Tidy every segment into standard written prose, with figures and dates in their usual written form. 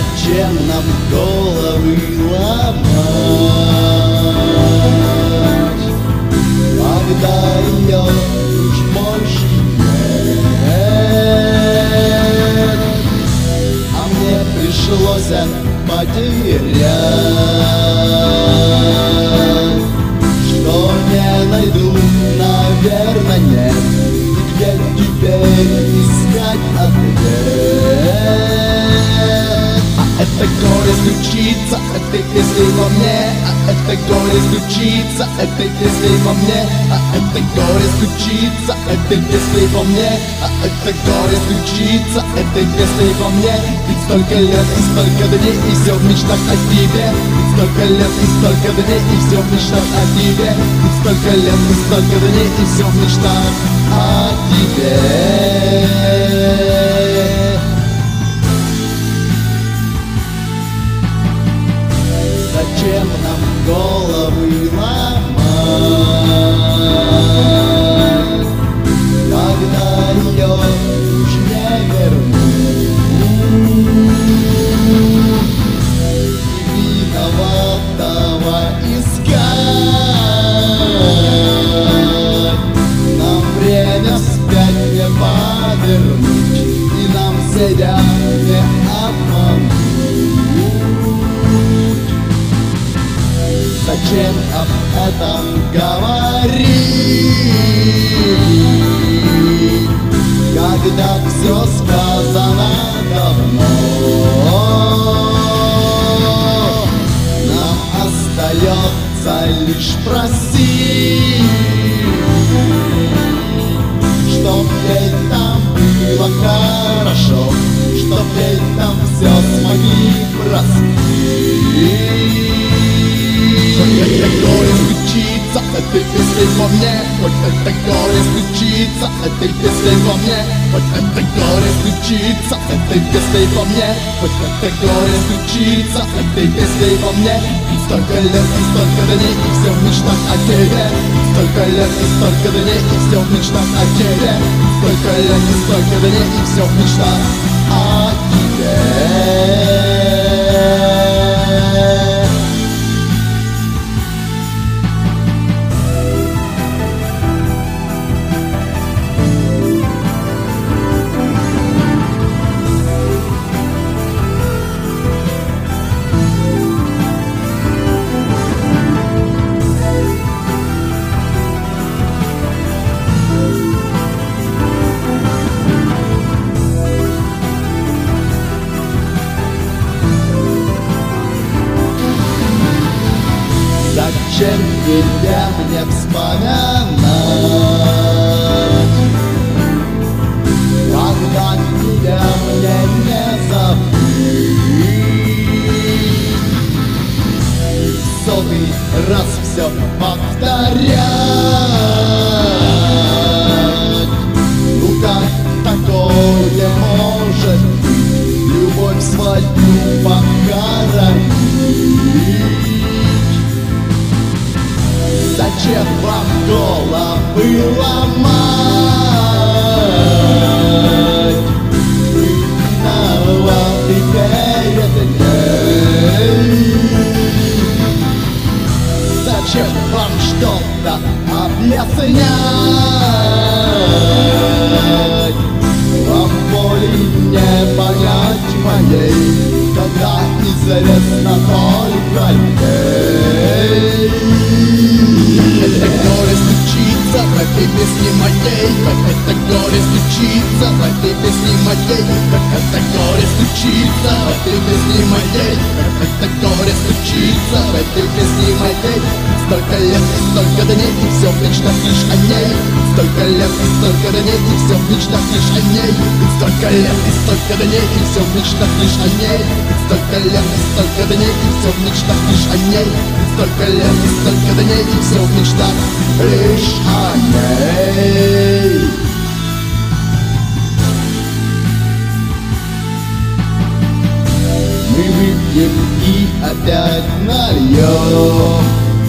Зачем нам головы ломать, когда ее уж больше нет? А мне пришлось потерять, что не найду, наверное, нет. И где теперь искать ответ? Это горе стучится, этой песней во мне. Это горе стучится, этой песней во мне. Это горе стучится, этой песней во мне. Это горе стучится, этой песней во мне. Ведь столько лет и столько дней, и все в мечтах о тебе. Ведь столько лет и столько дней, и все в мечтах о тебе. Ведь столько лет и столько дней, и все в мечтах о тебе. Зачем нам головы ломать, когда ее уж не вернуть? И виноватого искать, нам время вспять не повернуть, и нам себя не обмануть. Зачем об этом говорить, когда все сказано давно? Нам остается лишь просить, чтоб ей там было хорошо, чтоб ей там все смогли простить. Это горе стучится, этой песней во мне. Вот это горе стучится, этой песней во мне. Вот это горе стучится, этой песней во мне. Вот это горе стучится, этой песней во мне. И столько лет, и столько дней, и все в мечтах о тебе. Столько лет, и столько дней, и все в мечтах о тебе. Столько лет, и столько дней, и все в мечтах о тебе. Зачем тебя мне вспоминать, когда тебя мне не забыть? В сотый раз все повторять. Ну как такое может быть? Любовь свою похоронить. Зачем вам головы ломать? Вы виноваты перед ней. Зачем вам что-то объяснять? Вам боли не понять моей, когда известно только ей. Это горе стучится в этой песне моей, как это горе стучится в этой песне моей, как это горе стучится в этой песне моей, как это горе стучится в этой песне моей. Столько лет и столько дней, и все в мечтах лишь о ней. Столько лет и столько дней, и все в мечтах лишь о ней. Столько лет и столько дней, и все в мечтах лишь о ней. Столько лет и столько дней, и все в мечтах лишь о ней. Столько лет и столько дней, и все в мечтах лишь о ней. Мы выпьем и опять нальем,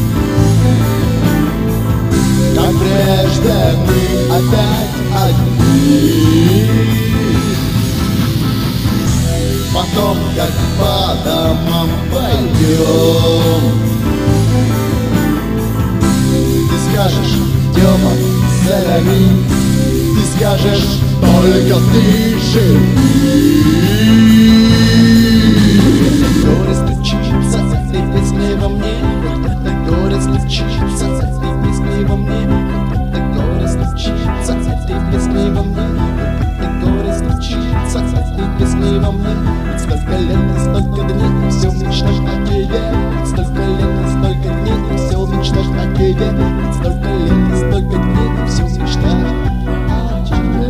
как прежде мы опять одни. потом как по домам пойдем. Ты скажешь, Тёма, зови, ты скажешь, только ты живи. Горе стучится этой песней во мне, это горе стучится этой песней во мне, это горе стучится этой песней во мне, это горе стучится этой песней во мне. Ведь столько лет и столько дней, и все мечтаешь о тебе. Ведь столько лет и столько дней, и все мечтаешь о тебе. Ведь столько лет и столько дней, и все мечтаешь о тебе.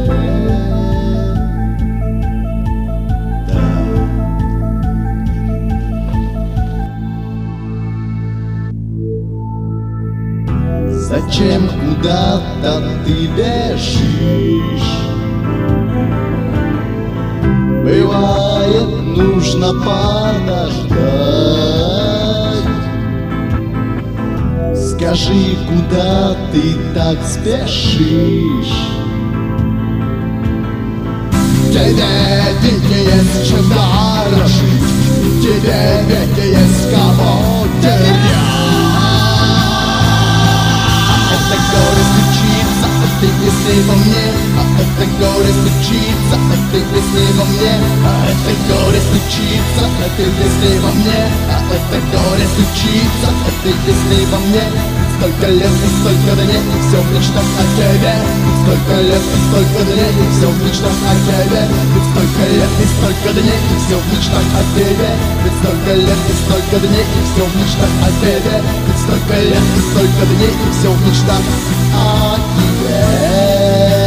Зачем куда-то ты бежишь? Бывает, нужно подождать. Скажи, куда ты так спешишь? Тебе ведь есть чем дорожить, тебе ведь есть кого терять. Это горе стучится этой песней во мне, это горе стучится этой песней во мне, это горе стучится этой песней во мне, это горе стучится этой песней во мне. Столько лет и столько дней, и все в мечтах о тебе. Столько лет и столько дней, и все в мечтах о тебе. Ведь столько лет и столько дней, и все в мечтах о тебе. Ведь столько лет и столько дней, и все в мечтах о тебе. Ведь столько лет и столько дней, и все в мечтах о тебе.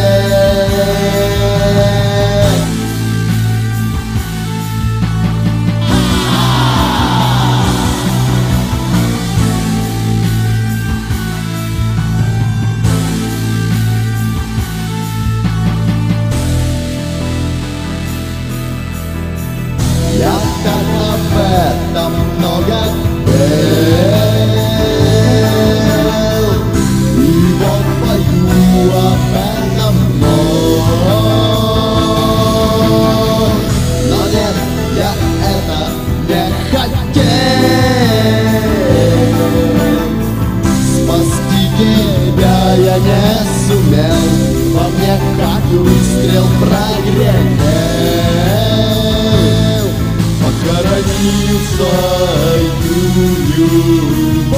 Я так об этом много пел, и вот пою об этом вновь. Но нет, я это не хотел. Спасти тебя я не сумел, во мне как выстрел прогремел. Похоронил свою любовь.